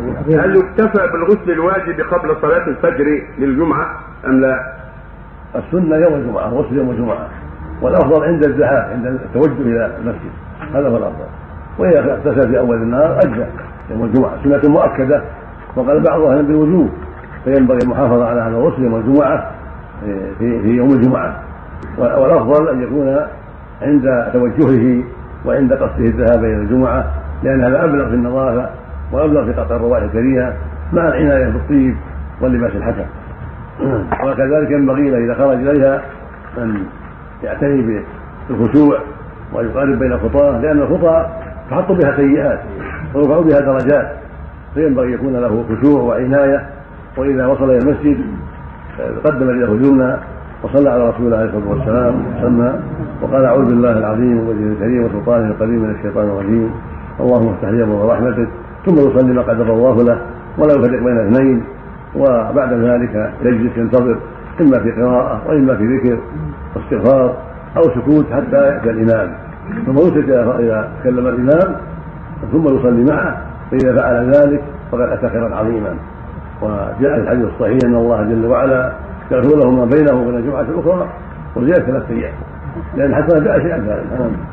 هل يكتفى بالغسل الواجب قبل صلاة الفجر للجمعة أم لا؟ السنة يوم الجمعة، غسل يوم الجمعة، والأفضل عند الزحام عند التوجه إلى المسجد، هذا هو الأفضل. وإذا اغتسل في أول النهار أجزأ يوم الجمعة، سنة مؤكدة وقال بعضها بالوجوب، فينبغي المحافظة على هذا الغسل يوم الجمعة في يوم الجمعة. والأفضل أن يكون عند توجهه وعند قصده الذهاب إلى الجمعة، لأن هذا أبلغ في النظافة وأبلغ في قطع الروائح الكريهة مع العناية بالطيب واللباس الحسن. وكذلك ينبغي له إذا خرج إليها أن يعتني بالخشوع ويقارب بين الخطاه، لأن الخطى تحط بها سيئات ويرفع بها درجات، فينبغي يكون له خشوع وعناية. وإذا وصل إلى المسجد قدم يده اليمنى وصلى على رسول الله عليه الصلاة والسلام وسلم وقال أعوذ بالله العظيم ووجهه الكريم وسلطانه القديم من الشيطان الرجيم، اللهم افتح لي أبواب رحمتك، ثم يصلي ما قدر الله له ولا يفرق بين اثنين. وبعد ذلك يجلس ينتظر إما في قراءة وإما في ذكر واستغفار أو سكوت حتى يأتي الإمام، ثم يسكت إذا تكلم الإمام ثم يصلي معه، فإذا فعل ذلك فقد أتى خيرا عظيما. وجاء في الحديث الصحيح أن الله جل وعلا يغفر له ما بينه وبين الجمعة الأخرى وزيادة 3 أيام، لأن حتى بأشياء ذلك.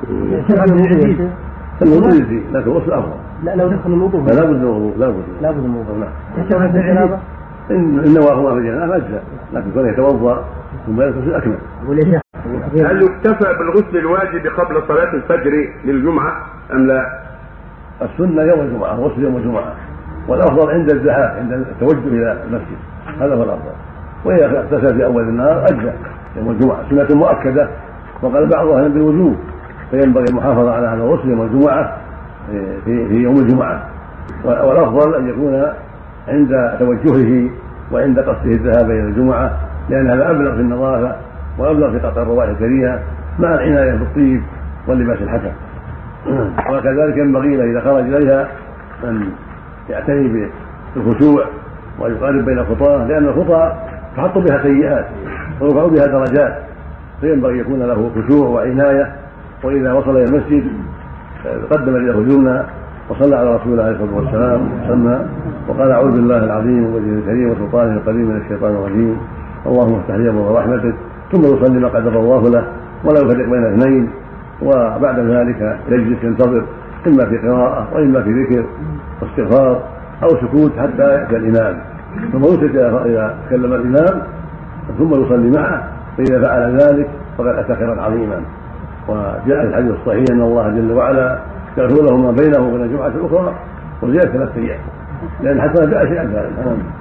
الوضوء يجزي لكن الغسل أفضل. لا لو دخل الوضوء لا بد من الوضوء، لا بد من الوضوء. نعم. إن نواهما في الجنابة أجزاء، لكن كونه يتوضأ ثم يغتسل أكمل. هل يكتفى بالغسل الواجب قبل صلاة الفجر للجمعة أم لا؟ السنة يوم الجمعة، غسل يوم الجمعة، والأفضل عند الزحام عند التوجه إلى المسجد، هذا هو الأفضل. وإذا اغتسل في أول النهار أجزأ يوم الجمعة، سنة مؤكدة وقال بعضها بالوجوب، فينبغي المحافظة على هذا الغسل يوم الجمعة في يوم الجمعة. والأفضل أن يكون عند توجهه وعند قصده الذهاب إلى الجمعة، لأن هذا أبلغ في النظافة وأبلغ في قطع الروائح الكريهة مع العناية بالطيب واللباس الحسن. وكذلك ينبغي له إذا خرج إليها أن يعتني بالخشوع ويقارب بين الخطاه، لأن الخطى تحط بها سيئات ويرفع بها درجات، فينبغي يكون له خشوع وعناية. وإذا وصل إلى المسجد قدم يده اليمنى وصلى على رسول الله عليه الصلاة والسلام وسلم وقال أعوذ بالله العظيم ووجهه الكريم وسلطانه القديم من الشيطان الرجيم، اللهم افتح لي أبواب رحمتك، ثم يصلي ما قدر الله له ولا يفرق بين اثنين. وبعد ذلك يجلس ينتظر إما في قراءة وإما في ذكر واستغفار أو سكوت حتى يأتي الإمام، ثم يسكت إذا تكلم الإمام ثم يصلي معه، فإذا فعل ذلك فقد أتى خيرا عظيما. وجاء في الحديث الصحيح أن الله جل وعلا يغفر له ما بينه وبين الجمعة الأخرى وزيادة 3 أيام، لأن حتى بأشياء ذلك.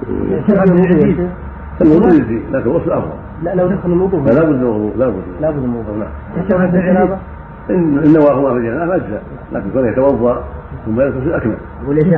الوضوء يجزي لكن الغسل أفضل. لا لو دخل الوضوء لا بد من الوضوء، لا بد من الوضوء. إن نواهما في الجنابة أجزاء، لكن كونه يتوضأ ثم يغتسل أكمل.